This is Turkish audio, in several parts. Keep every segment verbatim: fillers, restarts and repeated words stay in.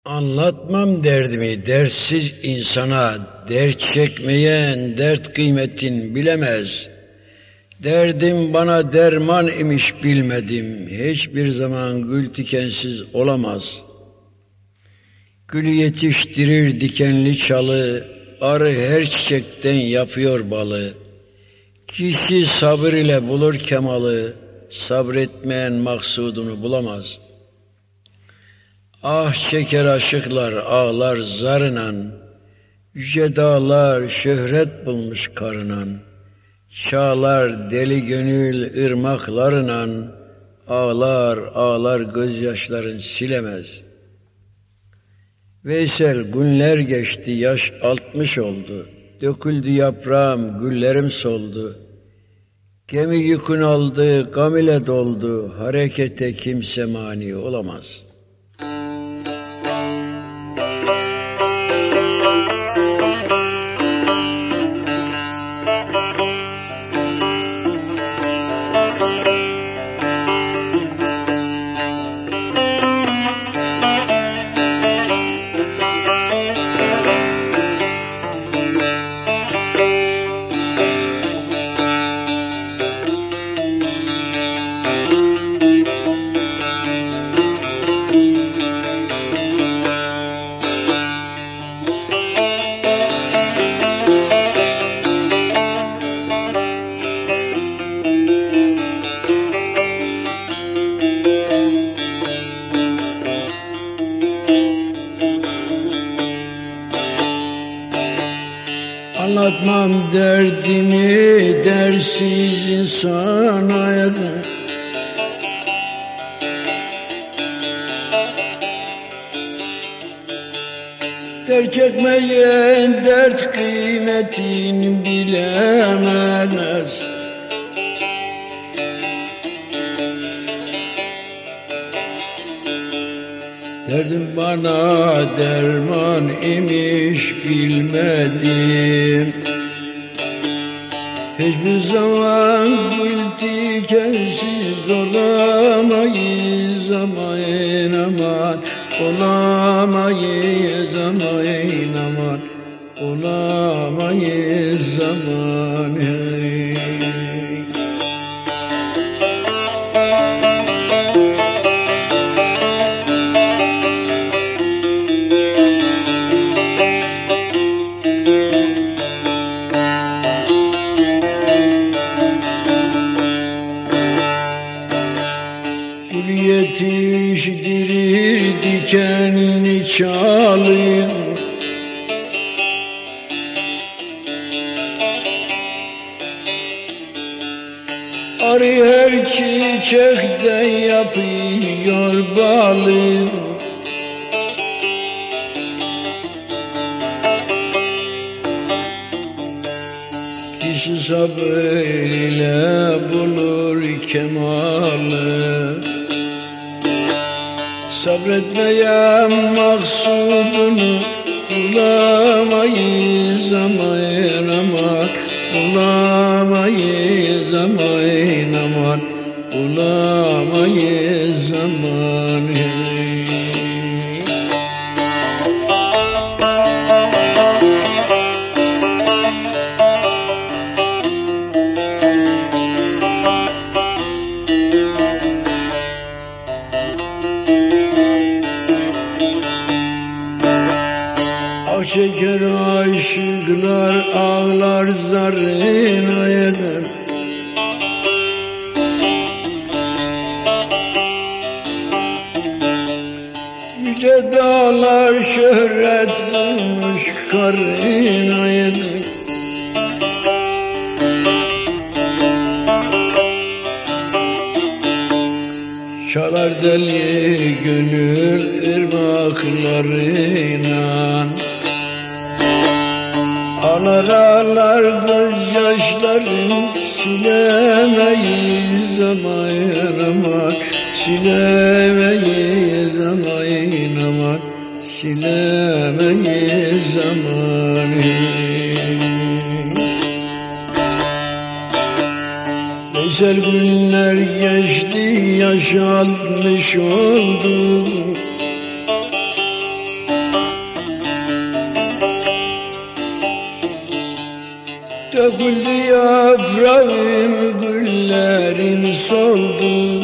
Anlatmam derdimi dertsiz insana, dert çekmeyen dert kıymetin bilemez. Derdim bana derman imiş bilmedim, hiçbir zaman gül tikensiz olamaz. Gülü yetiştirir dikenli çalı, arı her çiçekten yapıyor balı. Kişi sabır ile bulur kemalı, sabretmeyen maksudunu bulamaz. Ah çeker aşıklar ağlar zarınan, yüce dağlar şöhret bulmuş karınan. Çağlar deli gönül ırmaklarınan, ağlar ağlar gözyaşların silemez. Veysel günler geçti, yaş altmış oldu. Döküldü yaprağım, güllerim soldu. Gemi yükün aldı, gam ile doldu. Harekete kimse mani olamaz. Anlatmam derdimi dersiz insana, dert çekmeyen dert kıymetini bilemez. Derdim bana derman imiş bilmedim. Hiçbir zaman gül tikensiz olamayız aman aman, olamayız aman aman, olamayız aman. Hey. Yetiştirir dikenini çalıyor, arı her çiçekten yapıyor balı. Kişi sabır ile bulur kemalı, sabretmeyen maksudunu bulamayız aman aman, bulamayız aman aman, bulamayız aman. Çeker aşıklar ağlar zarına eder, yüce dağlar şöhret bulmuş karına eder. Çalar deli gönül ırmaklarına, ağlar ağlar gözyaşlarım silemeyiz aman aman, silemeyiz aman aman, silemeyiz aman. Veysel günler geçti, yaş altmış oldu. Döküldü yaprağım, güllerim soldu.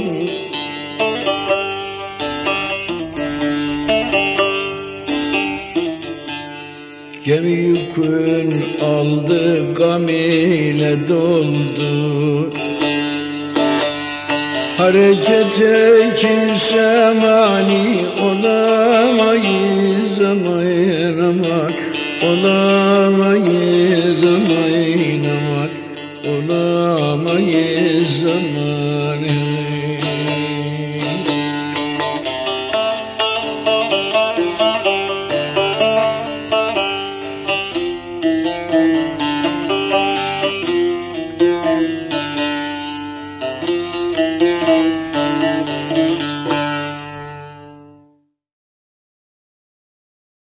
Gemi yükün aldı, gam ile doldu. Harekete kimse mani olamayız, aman aman olamayız, aman aman olamayız, aman.